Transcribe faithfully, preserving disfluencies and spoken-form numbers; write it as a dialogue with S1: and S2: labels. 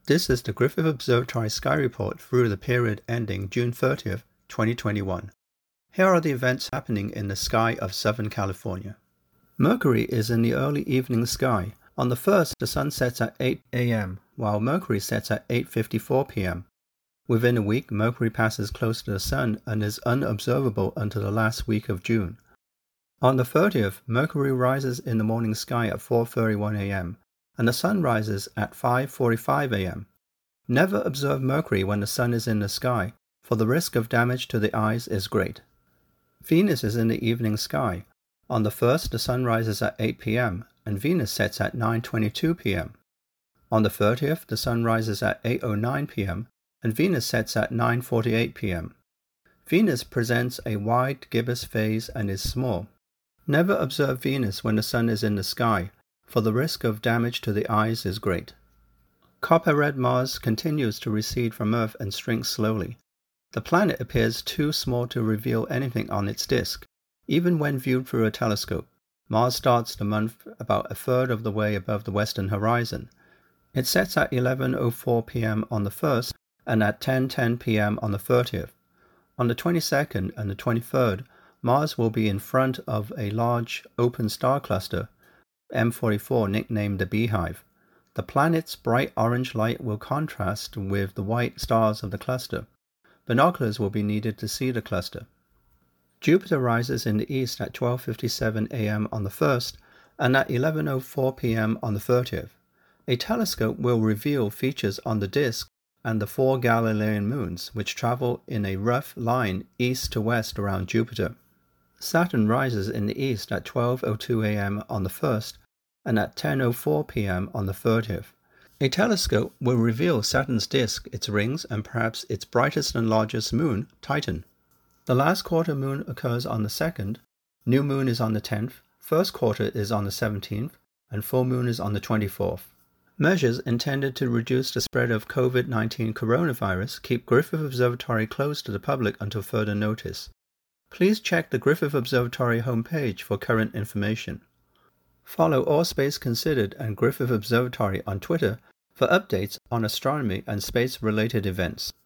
S1: This is the Griffith Observatory Sky Report through the period ending June thirtieth, twenty twenty-one. Here are the events happening in the sky of Southern California. Mercury is in the early evening sky. On the first, the sun sets at eight a m, while Mercury sets at eight fifty-four p m Within a week, Mercury passes close to the sun and is unobservable until the last week of June. On the thirtieth, Mercury rises in the morning sky at four thirty-one a m, and the sun rises at five forty-five a m Never observe Mercury when the sun is in the sky, for the risk of damage to the eyes is great. Venus is in the evening sky. On the first, the sun rises at eight p m, and Venus sets at nine twenty-two p m On the thirtieth, the sun rises at eight oh nine p m, and Venus sets at nine forty-eight p m Venus presents a wide gibbous phase and is small. Never observe Venus when the sun is in the sky, for the risk of damage to the eyes is great. Copper-red Mars continues to recede from Earth and shrinks slowly. The planet appears too small to reveal anything on its disk. Even when viewed through a telescope, Mars starts the month about a third of the way above the western horizon. It sets at eleven oh four p m on the first and at ten ten p m on the thirtieth. On the twenty-second and the twenty-third, Mars will be in front of a large open star cluster, M forty-four, nicknamed the Beehive. The planet's bright orange light will contrast with the white stars of the cluster. Binoculars will be needed to see the cluster. Jupiter rises in the east at twelve fifty-seven a m on the first and at eleven oh four p m on the thirtieth. A telescope will reveal features on the disk and the four Galilean moons, which travel in a rough line east to west around Jupiter. Saturn rises in the east at twelve oh two a m on the first and at ten oh four p m on the thirtieth. A telescope will reveal Saturn's disk, its rings, and perhaps its brightest and largest moon, Titan. The last quarter moon occurs on the second, new moon is on the tenth, first quarter is on the seventeenth, and full moon is on the twenty-fourth. Measures intended to reduce the spread of COVID nineteen coronavirus keep Griffith Observatory closed to the public until further notice. Please check the Griffith Observatory homepage for current information. Follow All Space Considered and Griffith Observatory on Twitter for updates on astronomy and space-related events.